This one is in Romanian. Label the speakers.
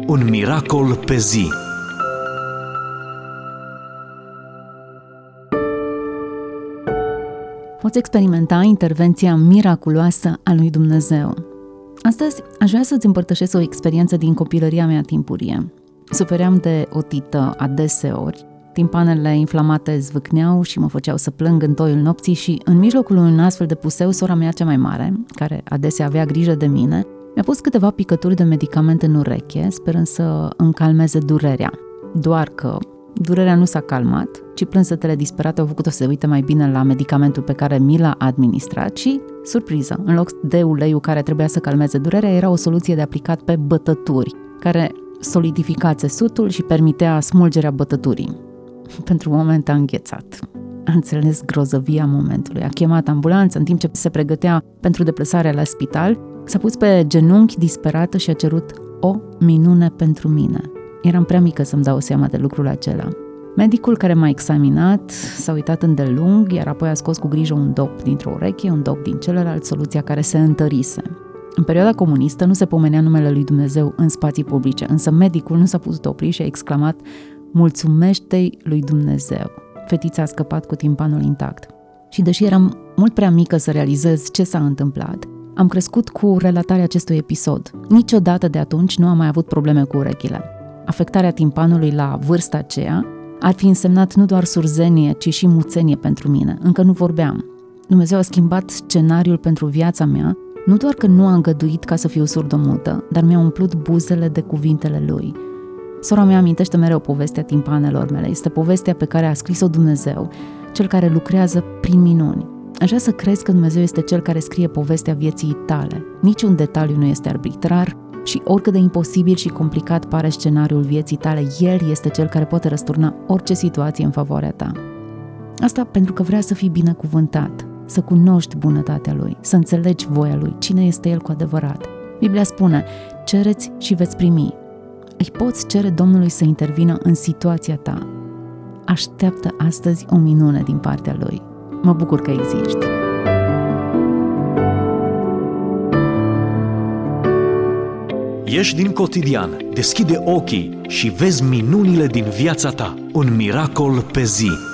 Speaker 1: Un miracol pe zi.
Speaker 2: Poți experimenta intervenția miraculoasă a lui Dumnezeu. Astăzi aș vrea să-ți împărtășesc o experiență din copilăria mea timpurie. Sufeream de otită adeseori, timpanele inflamate zvâcneau și mă făceau să plâng în toiul nopții și în mijlocul unui astfel de puseu, sora mea cea mai mare, care adesea avea grijă de mine, mi-a pus câteva picături de medicamente în ureche, sperând să îmi calmeze durerea. Doar că durerea nu s-a calmat, ci plânsetele disperate au făcut-o să se uite mai bine la medicamentul pe care mi l-a administrat și, surpriză, în loc de uleiul care trebuia să calmeze durerea, era o soluție de aplicat pe bătături, care solidifica țesutul și permitea smulgerea bătăturii. Pentru un moment a înghețat. A înțeles grozăvia momentului. A chemat ambulanța în timp ce se pregătea pentru deplasarea la spital, s-a pus pe genunchi disperată și a cerut o minune pentru mine. Eram prea mică să-mi dau seama de lucrul acela. Medicul care m-a examinat s-a uitat îndelung, iar apoi a scos cu grijă un dop dintr-o ureche, un dop din celălalt, soluția care se întărise. În perioada comunistă nu se pomenea numele lui Dumnezeu în spații publice, însă medicul nu s-a putut opri și a exclamat: "Mulțumește-i lui Dumnezeu!" Fetița a scăpat cu timpanul intact. Și deși eram mult prea mică să realizez ce s-a întâmplat, am crescut cu relatarea acestui episod. Niciodată de atunci nu am mai avut probleme cu urechile. Afectarea timpanului la vârsta aceea ar fi însemnat nu doar surzenie, ci și muțenie pentru mine. Încă nu vorbeam. Dumnezeu a schimbat scenariul pentru viața mea, nu doar că nu a îngăduit ca să fiu surdomută, dar mi-a umplut buzele de cuvintele Lui. Sora mea amintește mereu povestea timpanelor mele. Este povestea pe care a scris-o Dumnezeu, Cel care lucrează prin minuni. Aș vrea să crezi că Dumnezeu este Cel care scrie povestea vieții tale. Niciun detaliu nu este arbitrar și oricât de imposibil și complicat pare scenariul vieții tale, El este Cel care poate răsturna orice situație în favoarea ta. Asta pentru că vrea să fii binecuvântat, să cunoști bunătatea Lui, să înțelegi voia Lui, cine este El cu adevărat. Biblia spune: cereți și veți primi. Îi poți cere Domnului să intervină în situația ta. Așteaptă astăzi o minune din partea Lui. Mă bucur că existi.
Speaker 1: Ieși din cotidian, deschide ochii și vezi minunile din viața ta. Un miracol pe zi.